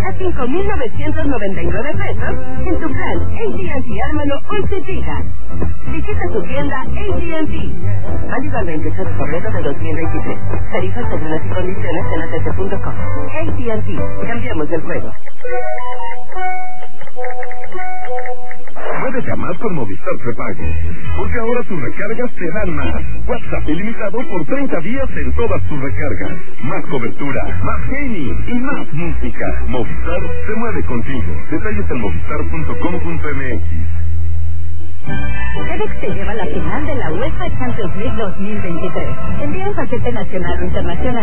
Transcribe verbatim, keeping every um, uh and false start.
a cinco mil novecientos noventa y nueve pesos en tu plan A T and T Ármalo once gigas. Visita tu tienda A T and T. Válido al veintiocho de febrero de dos mil veintitrés. Tarifas, términos y condiciones en A T T punto com. A T and T. Cambiamos el juego. Puedes llamar con Movistar Prepago, porque ahora tus recargas te dan más. WhatsApp ilimitado por treinta días en todas tus recargas. Más cobertura, más gaming y más música. Movistar se mueve contigo. Detalles en movistar punto com punto m x. FedEx te lleva a la final de la UEFA Champions League dos mil veintitrés. Envía un paquete nacional o internacional